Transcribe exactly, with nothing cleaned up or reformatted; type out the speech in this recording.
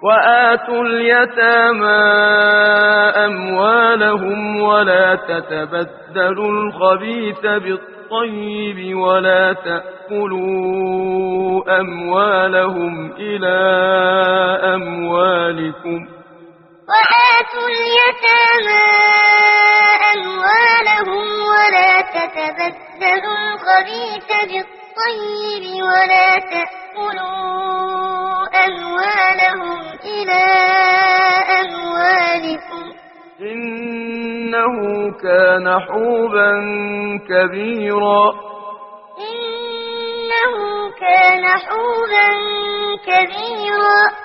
وآتوا اليتامى أموالهم ولا تتبدلوا الخبيث بالطيب ولا تأكلوا أموالهم إلى أموالكم وآتوا اليتامى أموالهم ولا تتبدلوا الخبيث بالطيب ولا تأكلوا أموالهم إلى أموالكم إنه كان حوبا كبيرا إنه كان حوبا كبيرا